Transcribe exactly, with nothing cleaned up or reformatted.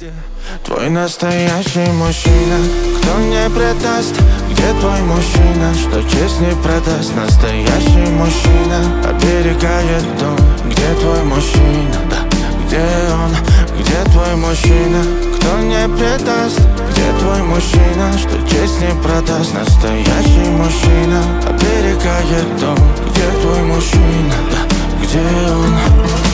Твой настоящий мужчина, кто не предаст? Где твой мужчина, что честь не продаст? Настоящий мужчина оберегает дом. Где твой мужчина, да, где он? Где твой мужчина, кто не предаст? Где твой мужчина, что честь не продаст? Настоящий мужчина оберегает дом. Где твой мужчина, да, где он?